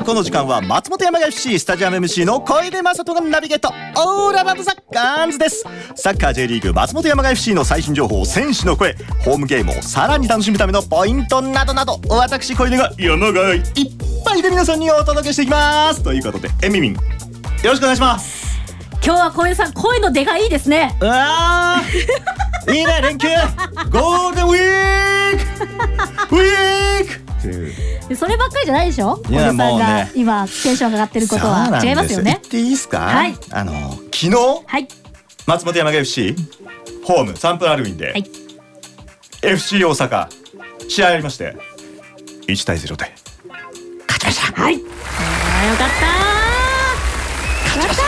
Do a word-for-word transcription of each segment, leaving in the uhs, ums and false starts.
この時間は松本山雅 エフシー スタジアム エムシー の小出正人がナビゲート。オーララブザガーンズです。サッカー J リーグ松本山雅 エフシー の最新情報、選手の声、ホームゲームをさらに楽しむためのポイントなどなど、私小出が山がいっぱいで皆さんにお届けしていきますということで、えみみんよろしくお願いします。 今日は小出さん声の出がいいですね。 うわーいいね、連休ゴールデンウィークウィークそればっかりじゃないでしょ。小いや出さんがもうね今テンションが上がってることは違いますよね。 言っていいですか。 はい、 あの昨日、 はい、 松本山雅 エフシー ホームサンプルアルウィンで、はい、エフシー 大阪試合ありましていちたいゼロで勝ちました。 はい、あーよかったー、勝ちました。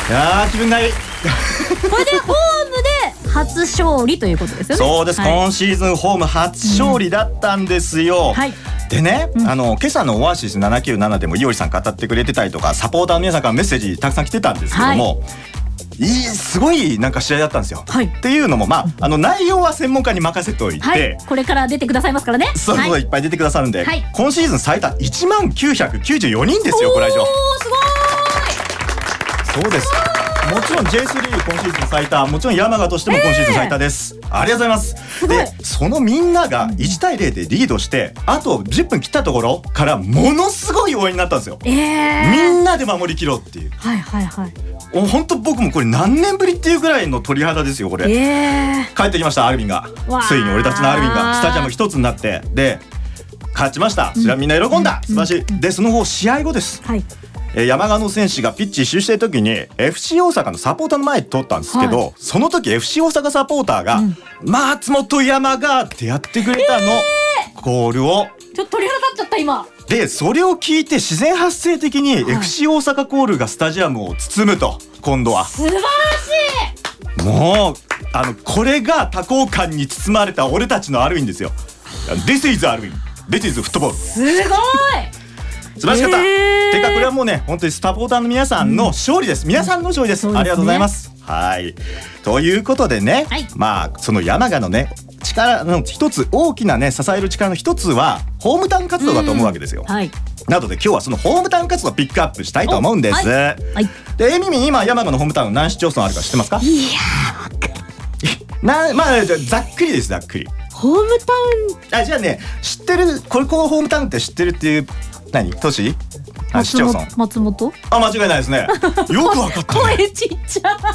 いやー気分がいいこれでホームで初勝利ということですよね。 そうです、はい、今シーズンホーム初勝利だったんですよ、うん、はい、でね、うん、あの今朝のオアシスななきゅうななでもいおりさん語ってくれてたりとか、サポーターの皆さんからメッセージたくさん来てたんですけども、はい、いいすごいなんか試合だったんですよ、はい、っていうのも、まあ、あの内容は専門家に任せておいて、はい、 これから出てくださいますからね。 そうそう、はい、いっぱい出てくださるんで、はい、今シーズン最多いちまんきゅうひゃくきゅうじゅうよにんですよ、ご来場。 おーすごーい。そうです、もちろん ジェイスリー 今シーズン最多、もちろん山賀としても今シーズン最多です、えー、ありがとうございます。でそのみんながいちたいゼロでリードして、あとじゅっぷん切ったところからものすごい応援になったんですよ、えー、みんなで守りきろうっていう。はいはいはい、本当僕もこれ何年ぶりっていうぐらいの鳥肌ですよこれ、えー、帰ってきました、アルビンが。ついに俺たちのアルビンがスタジアム一つになってで勝ちました。それはみんな喜んだ、うん、素晴らしい、うん、でその後試合後です、はい、山賀の選手がピッチ一周してる時に エフシー 大阪のサポーターの前通ったんですけど、はい、その時 エフシー 大阪サポーターが、うん、松本山賀ってやってくれたの、えー、コールをちょっと鳥肌立っちゃった今で、それを聞いて自然発生的に エフシー 大阪コールがスタジアムを包むと、今度は素晴らしい。 もうあのこれが多幸感に包まれた俺たちのアルウィンですよ。 This is アルウィン、 This is フットボール。すごい素晴らしかった、えー、てかこれはもうね本当にサポーターの皆さんの勝利です、うん、皆さんの勝利です、うん、ありがとうございます、ね、はいということでね、はい、まあその山賀のね力の一つ、大きなね支える力の一つはホームタウン活動だと思うわけですよ、はい、なので今日はそのホームタウン活動をピックアップしたいと思うんです、はいはい、でえみみ今山賀のホームタウン何市町村あるか知ってますか。 いやなまあざっくりです、ざっくりホームタウン。 あ、じゃあね知ってる、これこのホームタウンって知ってるっていう何都市、あ市町村。 松本。 あ、間違いないですね。よくわかったね。 声ちっちゃ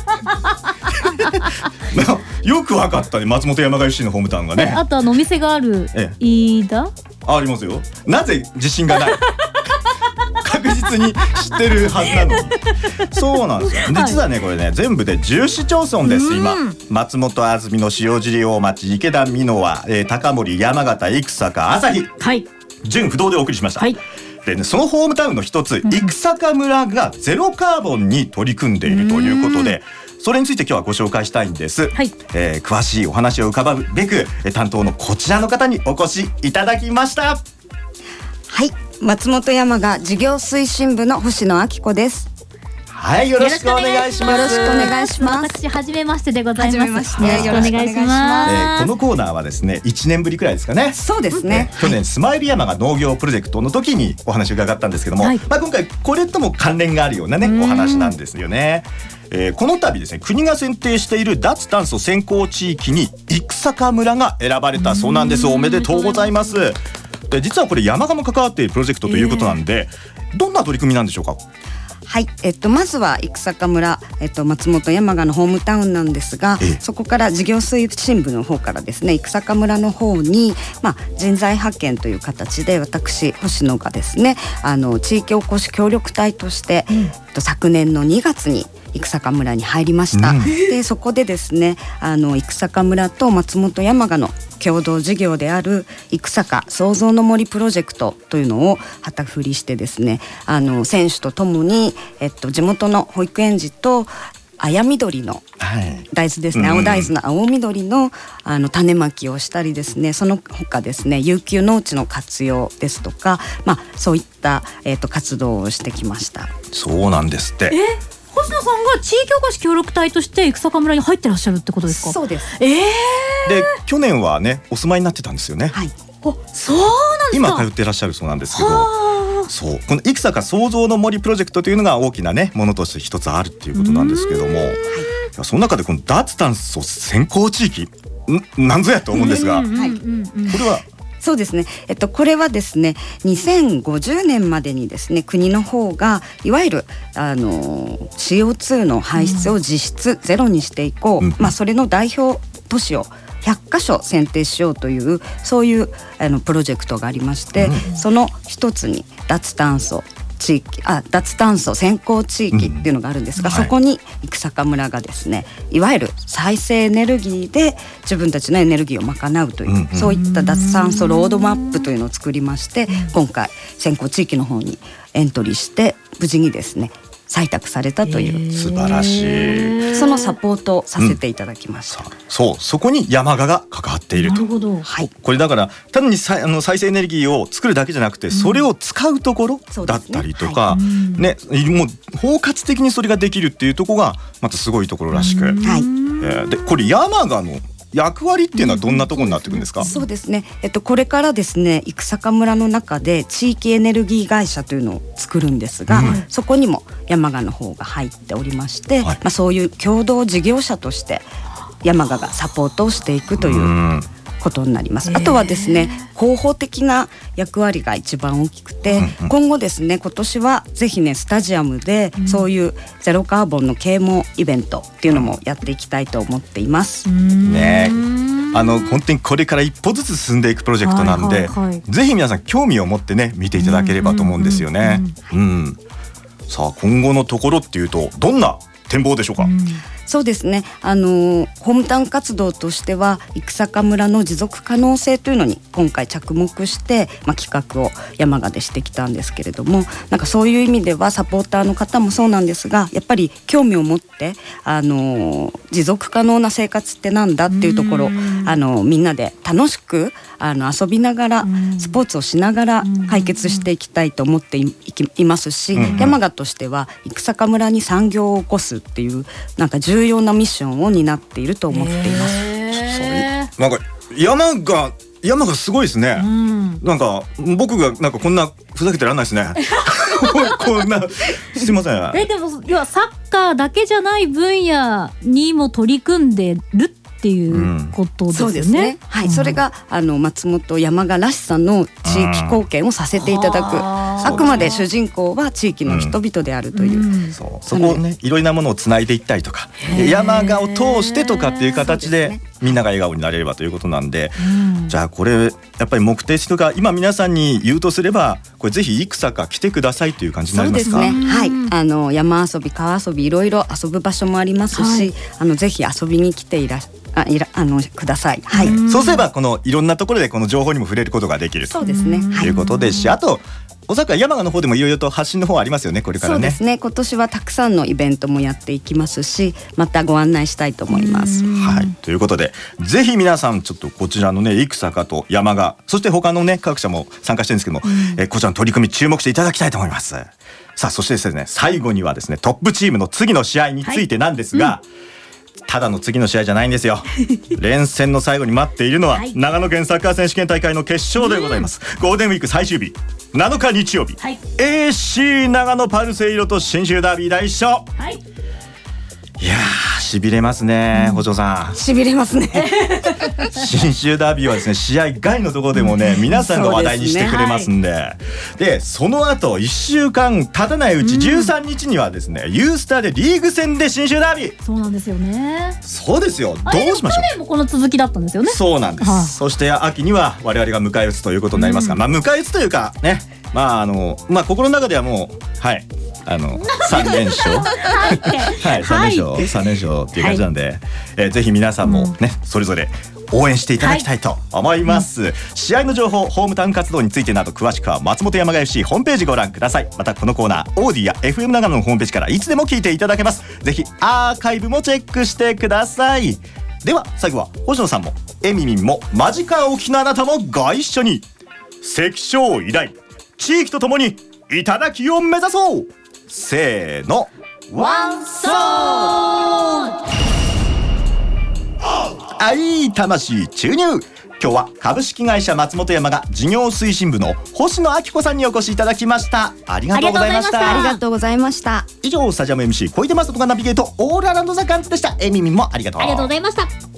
よくわかったね、松本山雅 エフシー のホームタウンがね。 あとあのお店がある飯田、 ありますよ。なぜ自信がない。確実に知ってるはずなのに。そうなんですよ。で実はねこれね全部でじゅう市町村です。今松本、安曇野、塩尻、大町、池田、美濃和、えー、高森、山形、生坂、旭、はい、順不動でお送りしました、はい、でね、そのホームタウンの一つ、うん、生坂村がゼロカーボンに取り組んでいるということで、それについて今日はご紹介したいんです、はい、えー、詳しいお話を伺うべく担当のこちらの方にお越しいただきました。 はい、松本山雅事業推進部の星野明子です。 はい、よろしくお願いします。 よろしくお願いします。 私初めましてでございます。 よろしくお願いします。 えー、このコーナーはですねいちねんぶりくらいですかね。 そうですね、 去年スマイル山が農業プロジェクトの時にお話を伺ったんですけども、はい、まあ今回これとも関連があるようなねお話なんですよね。えー、この度ですね国が選定している脱炭素先行地域に生坂村が選ばれたそうなんです。おめでとうございます。で実はこれ山賀も関わっているプロジェクトということなんで、えー、どんな取り組みなんでしょうか。 はい、えっと、まずは生坂村、えっと、松本山雅のホームタウンなんですが、ええ、そこから事業推進部の方からですね生坂村の方に、まあ、人材派遣という形で私星野がですねあの地域おこし協力隊として、うん、えっと、昨年のにがつに生坂村に入りました、うん、でそこでですねあの生坂村と松本山雅の共同事業である生坂創造の森プロジェクトというのを旗振りしてですねあの選手とともに、えっと、地元の保育園児と綾緑の大豆ですね、はい、青大豆の青緑 の, あの種まきをしたりですね、その他ですね有給農地の活用ですとか、まあ、そういった、えっと、活動をしてきました。 そうなんですって。 え星野さんが地域おこし協力隊として生坂村に入ってらっしゃるってことですか。 そうです。 えー、 で去年はねお住まいになってたんですよね。 はい。あ、そうなん今通ってらっしゃるそうなんですけど、そうこの生坂創造の森プロジェクトというのが大きなねものとして一つあるっていうことなんですけども、その中でこの脱炭素先行地域んなんぞやと思うんですが、これはそうですね、えっと、これはですねにせんごじゅうねんまでにですね国の方がいわゆるあの シーオーツー の排出を実質ゼロにしていこう、うんまあ、それの代表都市をひゃっかしょ選定しようというそういうあのプロジェクトがありまして、うん、その一つに脱炭素地域あ脱炭素先行地域っていうのがあるんですが、うんはい、そこに生坂村がですねいわゆる再生エネルギーで自分たちのエネルギーを賄うという、うんうん、そういった脱炭素ロードマップというのを作りまして、うん、今回先行地域の方にエントリーして無事にですね採択されたという素晴らしいそのサポートをさせていただきました、うん、 そうそこに山鹿が関わっていると。 なるほど、 はい、 これだから単に再あの再生エネルギーを作るだけじゃなくて、うん、それを使うところだったりとか、うんねはい、もう包括的にそれができるっていうところがまたすごいところらしく、うんはいえー、でこれ山鹿の役割っていうのはどんなところになってくるんですか？ そうですね、えっと、これからですね生坂村の中で地域エネルギー会社というのを作るんですが、うん、そこにも山鹿の方が入っておりまして、はいまあ、そういう共同事業者として山鹿がサポートをしていくということになります。あとはですね広報的な役割が一番大きくて、うんうん、今後ですね今年はぜひねスタジアムでそういうゼロカーボンの啓蒙イベントっていうのもやっていきたいと思っています、うん、 ねあの本当にこれから一歩ずつ進んでいくプロジェクトなんで、はいはいはい、ぜひ皆さん興味を持ってね見ていただければと思うんですよね、うんうんうんうん、さあ今後のところっていうとどんな展望でしょうか？うんそうですね、あのホームタウン活動としては生坂村の持続可能性というのに今回着目して、まあ、企画を山鹿でしてきたんですけれども、なんかそういう意味ではサポーターの方もそうなんですがやっぱり興味を持ってあの持続可能な生活ってなんだっていうところあのみんなで楽しくあの遊びながらスポーツをしながら解決していきたいと思って い, いますし、うんうん、山鹿としては生坂村に産業を起こすっていうなんか重要なミッションを担っていると思っています。 なんか山が山がすごいですね、うん、なんか僕がなんかこんなふざけてらんないですねこんなすいませんえでも要はサッカーだけじゃない分野にも取り組んでるっていうことですよね、うん、そうですね、 はい、うん、それがあの松本山鹿らしさの地域貢献をさせていただく、うん、あくまで主人公は地域の人々であるという、うん、 そうそこをねいろいろなものをつないでいったりとか山鹿を通してとかっていう形でみんなが笑顔になれればということなんで、うん、じゃあこれやっぱり目的とか今皆さんに言うとすればこれぜひ生坂来てくださいという感じになりますか？ そうですね、はい、あの山遊び川遊びいろいろ遊ぶ場所もありますし、はい、あのぜひ遊びに来ていらっしゃいあいらあのください、はい、 うそうすればこのいろんなところでこの情報にも触れることができるということですし、あとおそらく山鹿の方でもいろいろと発信の方ありますよねこれからね。 そうですね、今年はたくさんのイベントもやっていきますしまたご案内したいと思います。 はい、ということでぜひ皆さんちょっとこちらのね生坂と山鹿そして他のね各社も参加してるんですけども、えこちらの取り組み注目していただきたいと思います。さあそしてですね最後にはですねトップチームの次の試合についてなんですが、はいうんただの次の試合じゃないんですよ連戦の最後に待っているのは、はい、長野県サッカー選手権大会の決勝でございます、うん、ゴールデンウィーク最終日なのか日曜日、はい、エーシー 長野パルセイロと信州ダービー第一勝、はい、いやーしびれますね、うん、補助さんしびれますね信州ダービーはですね試合外のところでもね皆さんが話題にしてくれますんで、で、ねはい、でその後いっしゅうかん経たないうちじゅうさんにちにはですね、うん、ユースターでリーグ戦で信州ダービーそうなんですよね。 そうですよ、どうしましょう。 去年もこの続きだったんですよね。 そうなんです、はあ、そして秋には我々が迎え撃つということになりますが、うん、まあ迎え撃つというかねまああのまあ心の中ではもうはいあのさん連勝はいさん連勝さん連勝っていう感じなんで、はい、えー、ぜひ皆さんもね、うん、それぞれ応援していただきたいと思います、はい、試合の情報ホームタウン活動についてなど詳しくは松本山雅 エフシー ホームページご覧ください。またこのコーナーオーディや エフエム 長野のホームページからいつでも聞いていただけます。ぜひアーカイブもチェックしてください。では最後は星野さんもエミミンもマジカー沖のあなたもご一緒に関所以来地域とともに頂きを目指そう。せーのワンソーン愛魂注入今日は株式会社松本山雅事業推進部の星野明子さんにお越しいただきました。ありがとうございました。 ありがとうございました。 以上スタジアム エムシー 小出正人がナビゲートオールアラウンドザカントでした。えみみもありがとう。 ありがとうございました。